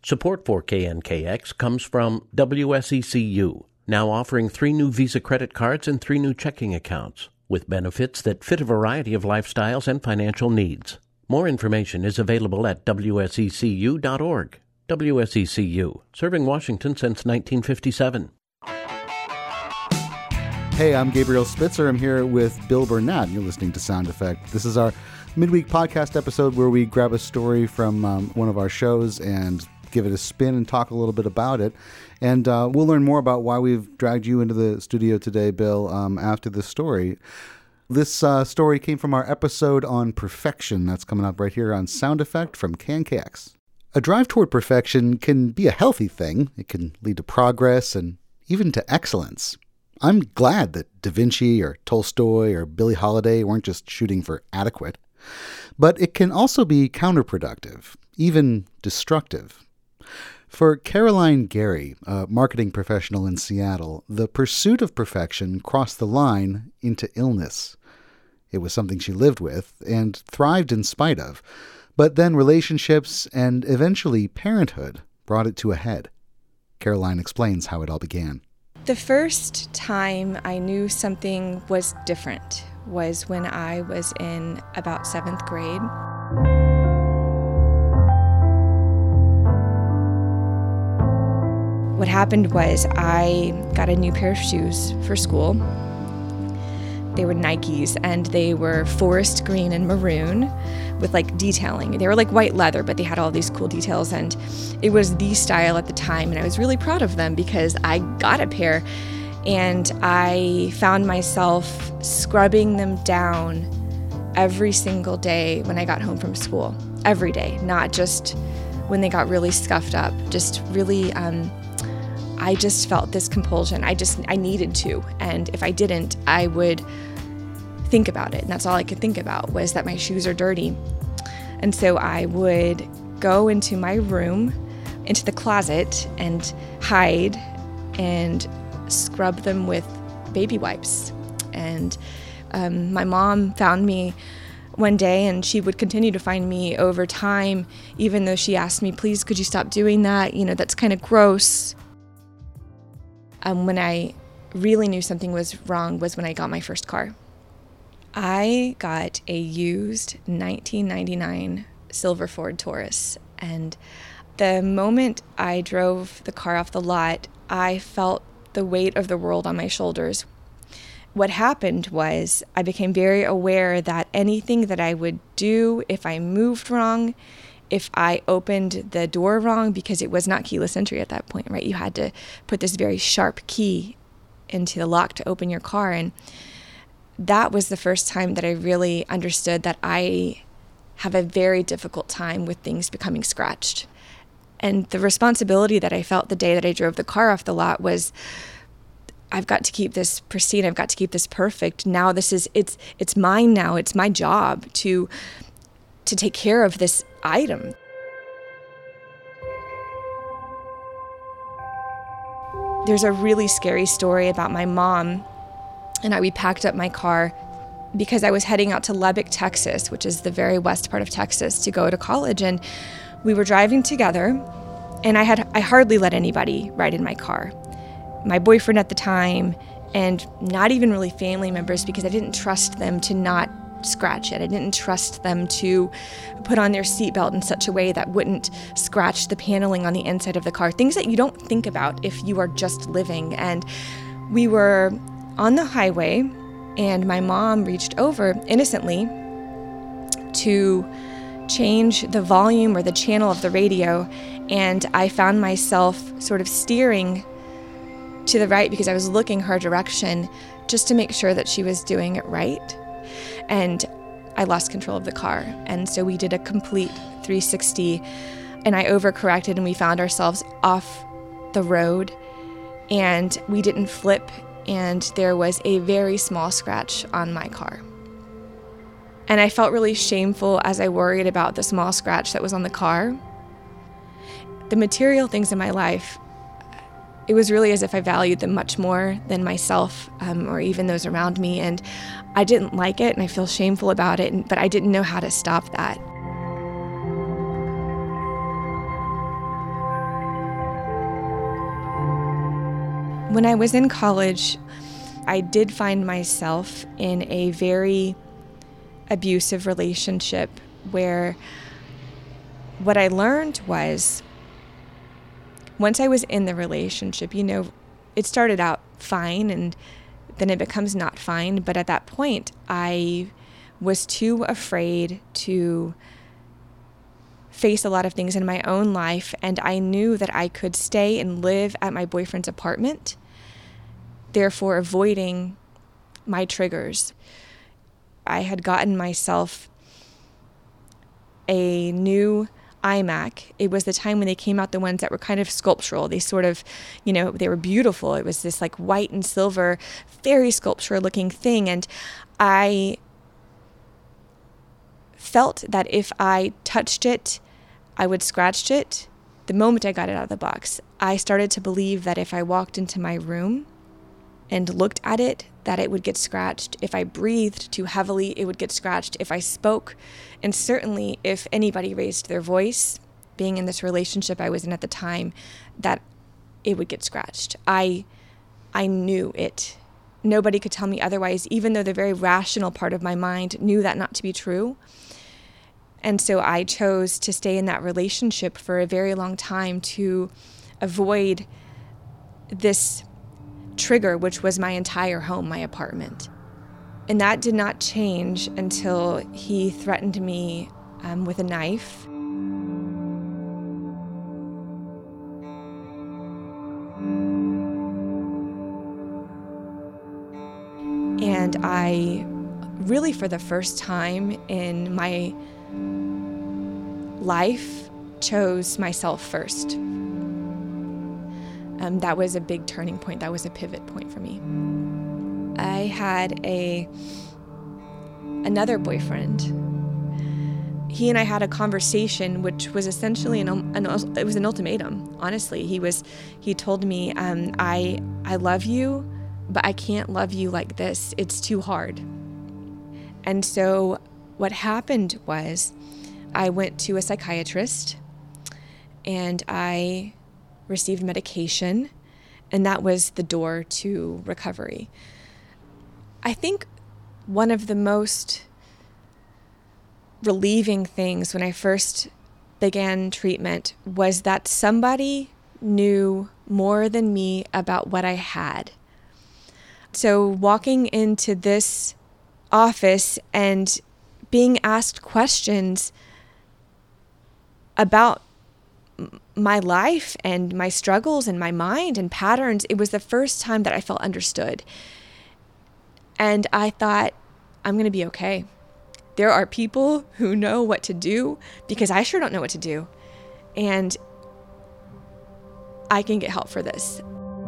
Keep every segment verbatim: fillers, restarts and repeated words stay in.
Support for K N K X comes from W S E C U, now offering three new Visa credit cards and three new checking accounts, with benefits that fit a variety of lifestyles and financial needs. More information is available at W S E C U dot org. W S E C U, serving Washington since nineteen fifty-seven. Hey, I'm Gabriel Spitzer. I'm here with Bill Burnett. You're listening to Sound Effect. This is our midweek podcast episode where we grab a story from um, one of our shows and give it a spin and talk a little bit about it. And uh, we'll learn more about why we've dragged you into the studio today, Bill, um, after this story. This uh, story came from our episode on perfection. That's coming up right here on Sound Effect from K N K X. A drive toward perfection can be a healthy thing. It can lead to progress and even to excellence. I'm glad that Da Vinci or Tolstoy or Billie Holiday weren't just shooting for adequate. But it can also be counterproductive, even destructive. For Caroline Gary, a marketing professional in Seattle, the pursuit of perfection crossed the line into illness. It was something she lived with and thrived in spite of, but then relationships and eventually parenthood brought it to a head. Caroline explains how it all began. The first time I knew something was different was when I was in about seventh grade. What happened was I got a new pair of shoes for school. They were Nikes, and they were forest green and maroon with like detailing. They were like white leather, but they had all these cool details, and it was the style at the time, and I was really proud of them because I got a pair, and I found myself scrubbing them down every single day when I got home from school. Every day, not just when they got really scuffed up, just really, um, I just felt this compulsion. I just, I needed to, and if I didn't, I would think about it, and that's all I could think about was that my shoes are dirty. And so I would go into my room, into the closet, and hide and scrub them with baby wipes. And um, my mom found me one day, and she would continue to find me over time, even though she asked me, please, could you stop doing that? You know, that's kind of gross. Um, when I really knew something was wrong was when I got my first car. I got a used nineteen ninety-nine silver Ford Taurus, and the moment I drove the car off the lot, I felt the weight of the world on my shoulders. What happened was I became very aware that anything that I would do, if I moved wrong, if I opened the door wrong, because it was not keyless entry at that point, right? You had to put this very sharp key into the lock to open your car, and that was the first time that I really understood that I have a very difficult time with things becoming scratched. And the responsibility that I felt the day that I drove the car off the lot was, I've got to keep this pristine, I've got to keep this perfect. Now this is, it's it's mine now, it's my job to to take care of this item. There's a really scary story about my mom and I, we packed up my car because I was heading out to Lubbock, Texas, which is the very west part of Texas, to go to college. And we were driving together, and I had I hardly let anybody ride in my car. My boyfriend at the time, and not even really family members, because I didn't trust them to not scratch it. I didn't trust them to put on their seatbelt in such a way that wouldn't scratch the paneling on the inside of the car. Things that you don't think about if you are just living. And we were on the highway, and my mom reached over innocently to change the volume or the channel of the radio, and I found myself sort of steering to the right because I was looking her direction just to make sure that she was doing it right. And I lost control of the car, and so we did a complete three sixty, and I overcorrected, and we found ourselves off the road, and we didn't flip, and there was a very small scratch on my car. And I felt really shameful as I worried about the small scratch that was on the car. The material things in my life, it was really as if I valued them much more than myself um, or even those around me. And I didn't like it, and I feel shameful about it, but I didn't know how to stop that. When I was in college, I did find myself in a very abusive relationship where what I learned was, once I was in the relationship, you know, it started out fine and then it becomes not fine. But at that point, I was too afraid to face a lot of things in my own life. And I knew that I could stay and live at my boyfriend's apartment, therefore avoiding my triggers. I had gotten myself a new iMac. It was the time when they came out, the ones that were kind of sculptural. They sort of, you know, they were beautiful. It was this like white and silver, very sculptural looking thing. And I felt that if I touched it, I would scratch it. The moment I got it out of the box, I started to believe that if I walked into my room and looked at it, that it would get scratched. If I breathed too heavily, it would get scratched. If I spoke, and certainly if anybody raised their voice, being in this relationship I was in at the time, that it would get scratched. I I knew it. Nobody could tell me otherwise, even though the very rational part of my mind knew that not to be true. And so I chose to stay in that relationship for a very long time to avoid this trigger, which was my entire home, my apartment. And that did not change until he threatened me um, with a knife. And I really, for the first time in my life, chose myself first. Um, that was a big turning point. That was a pivot point for me. I had a another boyfriend. He and I had a conversation, which was essentially an, an it was an ultimatum. Honestly, he was he told me, um, "I I love you, but I can't love you like this. It's too hard." And so, what happened was, I went to a psychiatrist, and I received medication, and that was the door to recovery. I think one of the most relieving things when I first began treatment was that somebody knew more than me about what I had. So walking into this office and being asked questions about my life and my struggles and my mind and patterns, it was the first time that I felt understood. And I thought, I'm going to be okay. There are people who know what to do because I sure don't know what to do. And I can get help for this.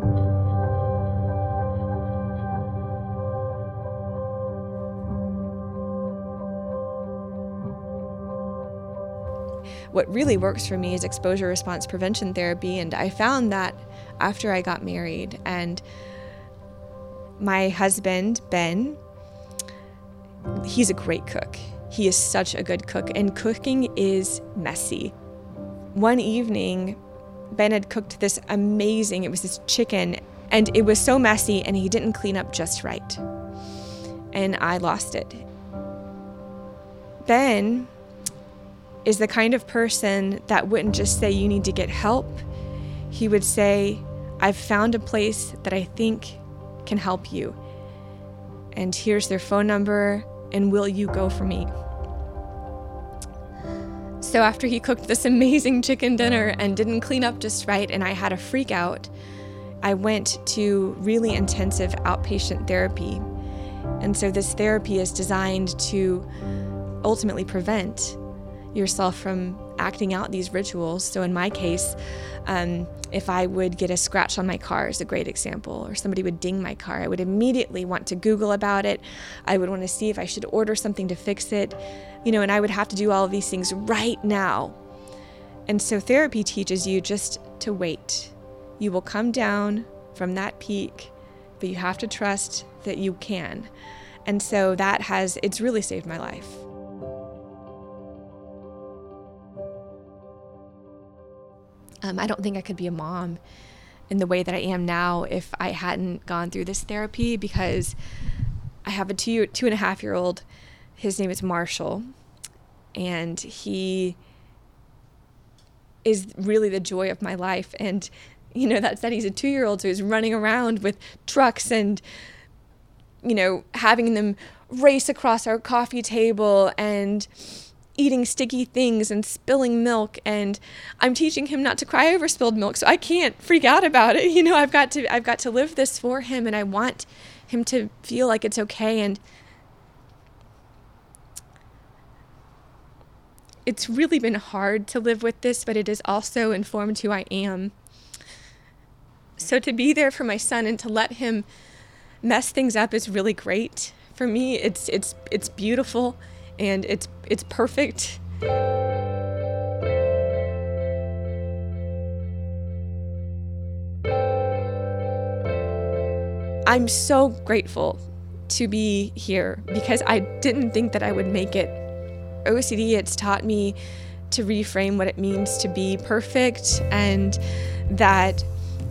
What really works for me is exposure response prevention therapy. And I found that after I got married, and my husband, Ben, he's a great cook. He is such a good cook, and cooking is messy. One evening, Ben had cooked this amazing, it was this chicken, and it was so messy, and he didn't clean up just right. And I lost it. Ben is the kind of person that wouldn't just say you need to get help. He would say, I've found a place that I think can help you. And here's their phone number, and will you go for me? So after he cooked this amazing chicken dinner and didn't clean up just right, and I had a freak out, I went to really intensive outpatient therapy. And so this therapy is designed to ultimately prevent yourself from acting out these rituals. So in my case, um, if I would get a scratch on my car is a great example, or somebody would ding my car, I would immediately want to Google about it. I would want to see if I should order something to fix it, you know, and I would have to do all of these things right now. And so therapy teaches you just to wait. You will come down from that peak, but you have to trust that you can. And so that has, it's really saved my life. Um, I don't think I could be a mom in the way that I am now if I hadn't gone through this therapy, because I have a two two and a half year old. His name is Marshall, and he is really the joy of my life. And you know, that said, he's a two-year-old, so he's running around with trucks and, you know, having them race across our coffee table and eating sticky things and spilling milk. And I'm teaching him not to cry over spilled milk, so I can't freak out about it. You know, I've got to I've got to live this for him, and I want him to feel like it's okay. And it's really been hard to live with this, but it has also informed who I am. So to be there for my son and to let him mess things up is really great. For me, it's it's it's beautiful, and it's it's perfect. I'm so grateful to be here because I didn't think that I would make it. O C D, it's taught me to reframe what it means to be perfect, and that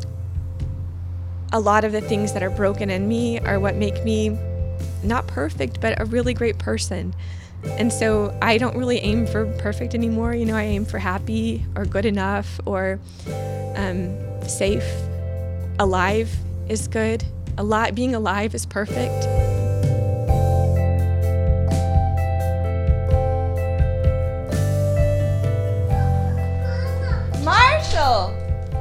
a lot of the things that are broken in me are what make me not perfect, but a really great person. And so I don't really aim for perfect anymore. You know, I aim for happy or good enough or um, safe. Alive is good. Alive, being alive is perfect. Marshall!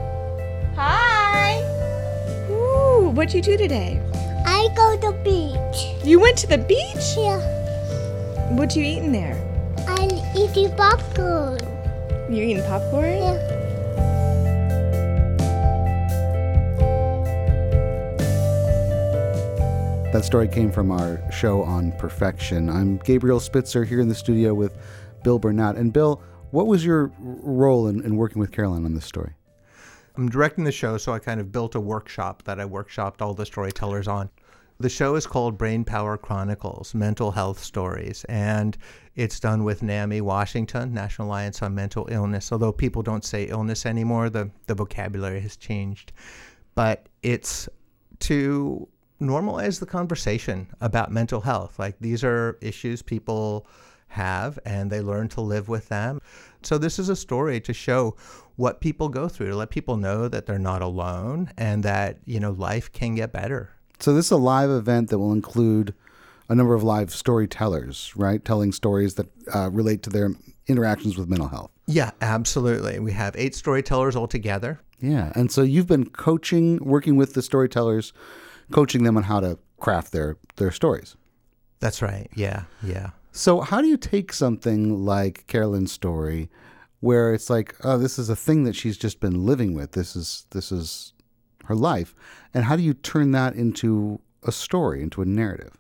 Hi! Ooh, what'd you do today? I go to the beach. You went to the beach? Yeah. What'd you eat in there? I'm eating popcorn. You eating popcorn? Yeah. That story came from our show on perfection. I'm Gabriel Spitzer here in the studio with Bill Burnett. And Bill, what was your role in, in working with Carolyn on this story? I'm directing the show, so I kind of built a workshop that I workshopped all the storytellers on. The show is called Brain Power Chronicles, Mental Health Stories, and it's done with NAMI Washington, National Alliance on Mental Illness. Although people don't say illness anymore, the, the vocabulary has changed. But it's to normalize the conversation about mental health. Like, these are issues people have, and they learn to live with them. So this is a story to show what people go through, to let people know that they're not alone and that, you know, life can get better. So this is a live event that will include a number of live storytellers, right? Telling stories that uh, relate to their interactions with mental health. Yeah, absolutely. We have eight storytellers all together. Yeah. And so you've been coaching, working with the storytellers, coaching them on how to craft their, their stories. That's right. Yeah. Yeah. So how do you take something like Carolyn's story where it's like, oh, this is a thing that she's just been living with. This is, this is her life. And how do you turn that into a story, into a narrative?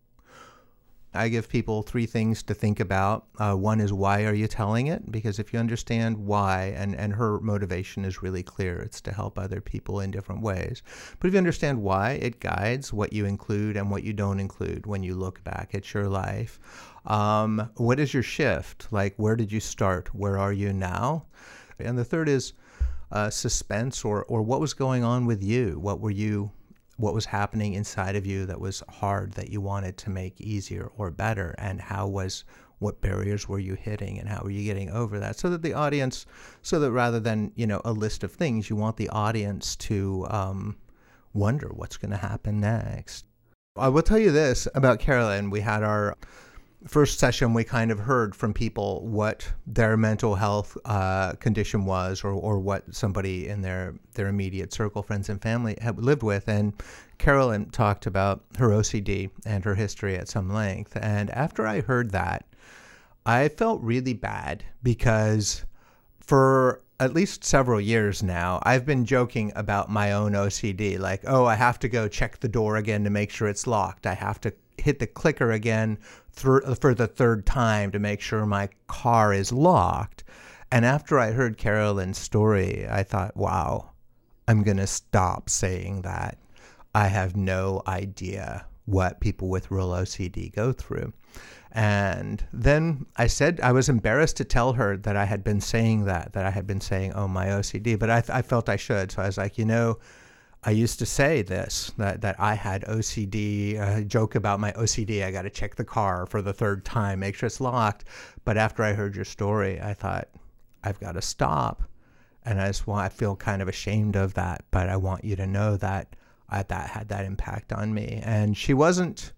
I give people three things to think about. Uh, one is, why are you telling it? Because if you understand why, and, and her motivation is really clear, it's to help other people in different ways. But if you understand why, it guides what you include and what you don't include when you look back at your life. Um, what is your shift? Like, where did you start? Where are you now? And the third is uh, suspense, or or what was going on with you? What were you what was happening inside of you that was hard, that you wanted to make easier or better, and how was, what barriers were you hitting, and how were you getting over that? So that the audience, so that rather than, you know, a list of things, you want the audience to um, wonder what's going to happen next. I will tell you this about Carolyn. We had our first session, we kind of heard from people what their mental health uh, condition was, or, or what somebody in their, their immediate circle, friends and family, had lived with. And Carolyn talked about her O C D and her history at some length. And after I heard that, I felt really bad, because for at least several years now, I've been joking about my own O C D. Like, oh, I have to go check the door again to make sure it's locked. I have to hit the clicker again th- for the third time to make sure my car is locked. And after I heard Carolyn's story, I thought, wow, I'm going to stop saying that. I have no idea what people with real O C D go through. And then I said, I was embarrassed to tell her that I had been saying that, that I had been saying, oh, my O C D, but I, I felt I should. So I was like, you know, I used to say this, that, that I had O C D, uh, joke about my O C D. I got to check the car for the third time, make sure it's locked. But after I heard your story, I thought, I've got to stop. And I just want, I feel kind of ashamed of that, but I want you to know that I, that had that impact on me. And she wasn't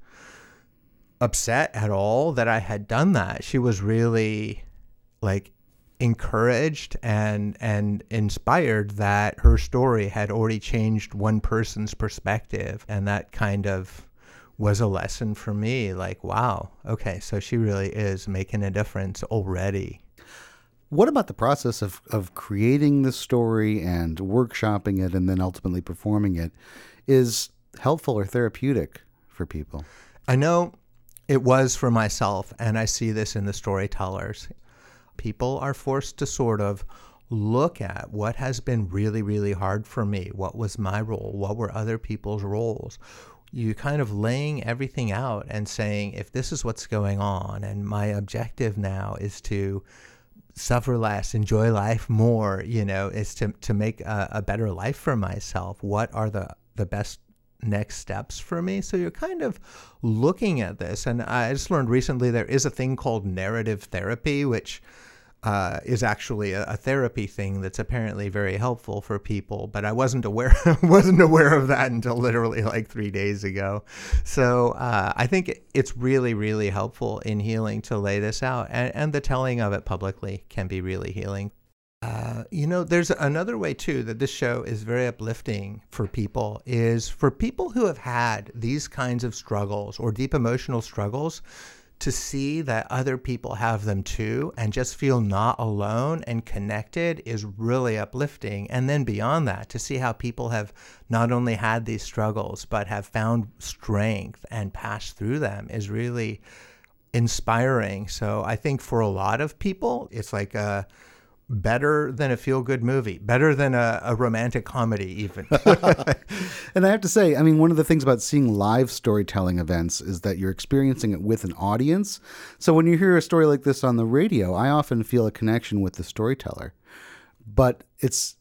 upset at all that I had done that. She was really like encouraged and and inspired that her story had already changed one person's perspective. And that kind of was a lesson for me. Like, wow, okay, so she really is making a difference already. What about the process of, of creating the story and workshopping it and then ultimately performing it is helpful or therapeutic for people? I know it was for myself, and I see this in the storytellers. People are forced to sort of look at what has been really, really hard for me. What was my role? What were other people's roles? You kind of laying everything out and saying, if this is what's going on, and my objective now is to suffer less, enjoy life more, you know, is to, to make a, a better life for myself. What are the, the best next steps for me? So you're kind of looking at this. And I just learned recently there is a thing called narrative therapy, which uh, is actually a, a therapy thing that's apparently very helpful for people. But I wasn't aware wasn't aware of that until literally like three days ago. So uh, I think it's really, really helpful in healing to lay this out. And, and the telling of it publicly can be really healing. Uh, you know, there's another way, too, that this show is very uplifting for people, is for people who have had these kinds of struggles or deep emotional struggles to see that other people have them, too, and just feel not alone and connected is really uplifting. And then beyond that, to see how people have not only had these struggles, but have found strength and passed through them is really inspiring. So I think for a lot of people, it's like a better than a feel-good movie, better than a, a romantic comedy even. And I have to say, I mean, one of the things about seeing live storytelling events is that you're experiencing it with an audience. So when you hear a story like this on the radio, I often feel a connection with the storyteller. But it's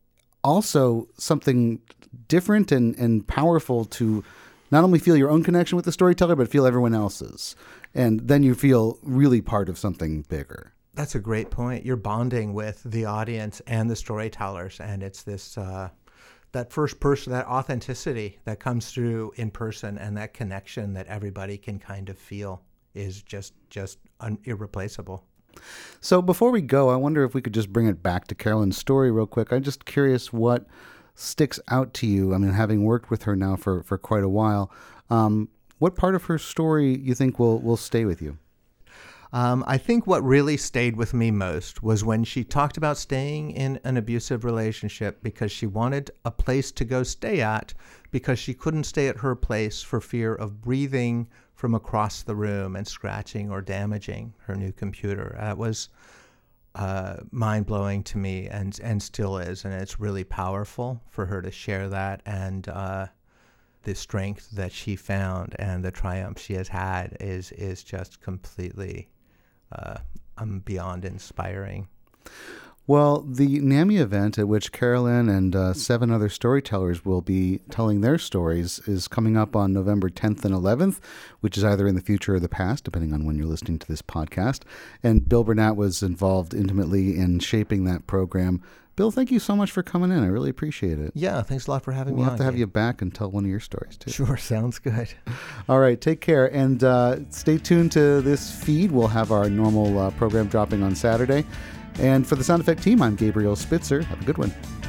also something different and, and powerful to not only feel your own connection with the storyteller, but feel everyone else's. And then you feel really part of something bigger. That's a great point. You're bonding with the audience and the storytellers, and it's this uh, that first person, that authenticity that comes through in person, and that connection that everybody can kind of feel is just just un- irreplaceable. So before we go, I wonder if we could just bring it back to Carolyn's story real quick. I'm just curious what sticks out to you. I mean, having worked with her now for, for quite a while, um, what part of her story you think will will stay with you? Um, I think what really stayed with me most was when she talked about staying in an abusive relationship because she wanted a place to go stay at because she couldn't stay at her place for fear of breathing from across the room and scratching or damaging her new computer. That was uh, mind-blowing to me and, and still is, and it's really powerful for her to share that, and uh, the strength that she found and the triumph she has had is is just completely Uh, um, beyond inspiring. Well, the NAMI event at which Carolyn and uh, seven other storytellers will be telling their stories is coming up on November tenth and eleventh, which is either in the future or the past, depending on when you're listening to this podcast. And Bill Burnett was involved intimately in shaping that program. Bill, thank you so much for coming in. I really appreciate it. Yeah, thanks a lot for having we'll me on. We'll have to have Gabe. you back and tell one of your stories, too. Sure, sounds good. All right, take care. And uh, stay tuned to this feed. We'll have our normal uh, program dropping on Saturday. And for the Sound Effect team, I'm Gabriel Spitzer. Have a good one.